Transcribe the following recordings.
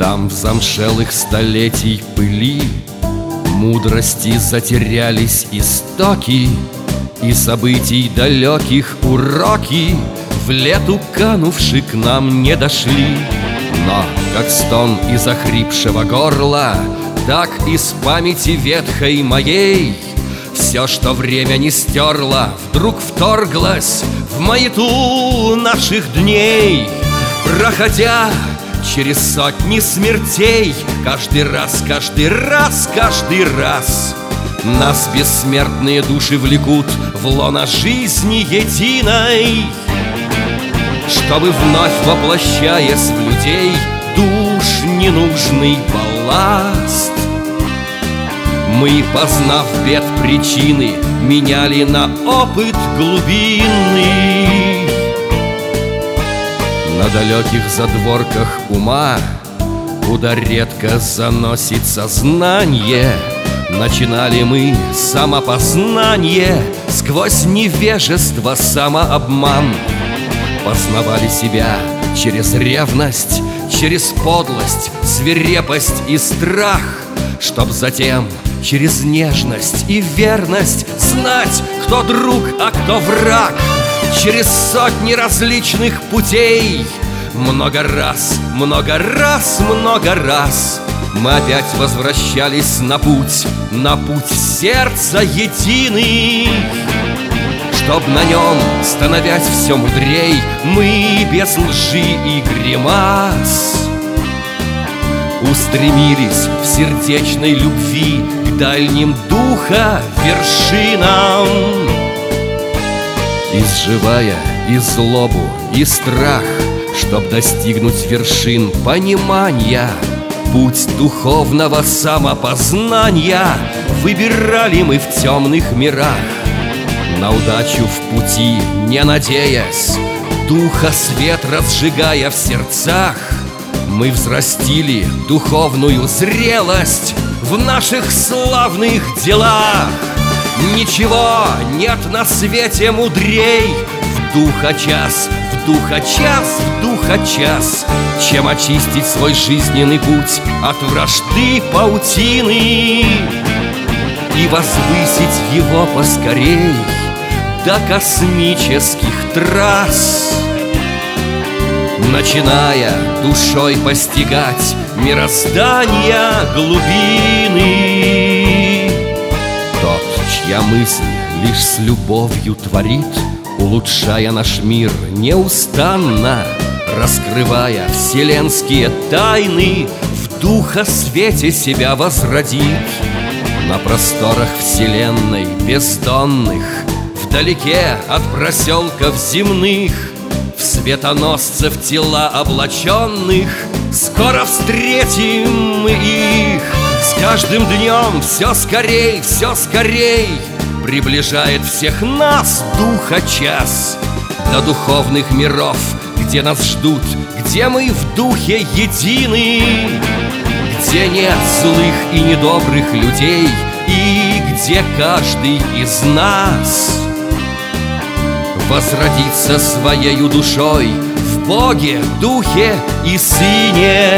Там в замшелых столетий пыли мудрости затерялись истоки, и событий далеких уроки в лету канувши к нам не дошли. Но как стон из охрипшего горла, так из памяти ветхой моей все, что время не стерло, вдруг вторглось в маяту наших дней. Проходя через сотни смертей, каждый раз, каждый раз, каждый раз нас бессмертные души влекут в лоно жизни единой, чтобы вновь, воплощаясь в людей, душ ненужный балласт, мы, познав бед причины, меняли на опыт глубинный. На далеких задворках ума, куда редко заносит сознание, начинали мы самопознание сквозь невежество, самообман. Познавали себя через ревность, через подлость, свирепость и страх, чтоб затем через нежность и верность знать, кто друг, а кто враг. Через сотни различных путей много раз, много раз, много раз мы опять возвращались на путь сердца единый, чтоб на нем, становясь все мудрей, мы без лжи и гримас устремились в сердечной любви к дальним духа вершинам. Изживая и злобу, и страх, чтоб достигнуть вершин понимания, путь духовного самопознания выбирали мы в темных мирах. На удачу в пути не надеясь, духа свет разжигая в сердцах, мы взрастили духовную зрелость в наших славных делах. Ничего нет на свете мудрей в духа час, в духа час, в духа час, чем очистить свой жизненный путь от вражды паутины и возвысить его поскорей до космических трасс, начиная душой постигать мироздания глубины. Тот, чья мысль лишь с любовью творит, улучшая наш мир неустанно, раскрывая вселенские тайны, в духа свете себя возродит. На просторах вселенной бездонных, вдалеке от проселков земных, в светоносцев тела облаченных, скоро встретим мы их. С каждым днем все скорей приближает всех нас духа час до духовных миров, где нас ждут, где мы в духе едины, где нет злых и недобрых людей, и где каждый из нас возродится своею душой в Боге, Духе и Сыне.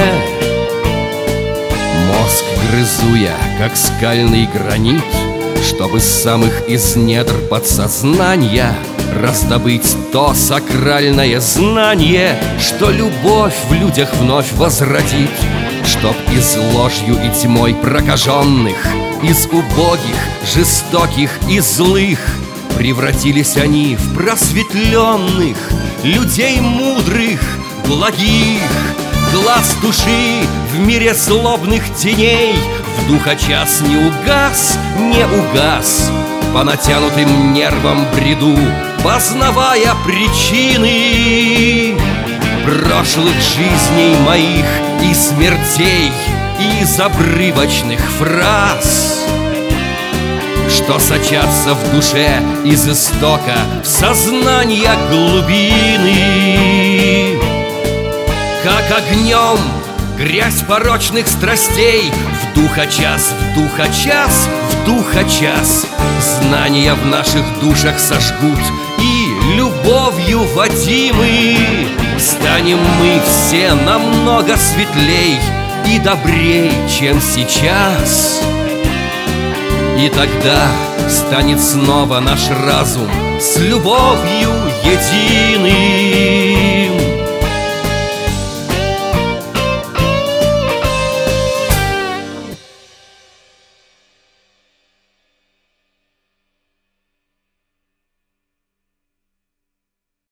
Мозг грызу я, как скальный гранит, чтобы с самых из недр подсознания раздобыть то сакральное знание, что любовь в людях вновь возродит, чтоб из ложью и тьмой прокаженных, из убогих, жестоких и злых превратились они в просветленных, людей мудрых, благих. Глаз души в мире злобных теней в духа час не угас, не угас. По натянутым нервам бреду, познавая причины прошлых жизней моих и смертей, и из обрывочных фраз, что сочатся в душе из истока в сознания глубины. Как огнем грязь порочных страстей в духа час, в духа час, в духа час знания в наших душах сожгут, и любовью водимы станем мы все намного светлей и добрей, чем сейчас. И тогда станет снова наш разум с любовью единый.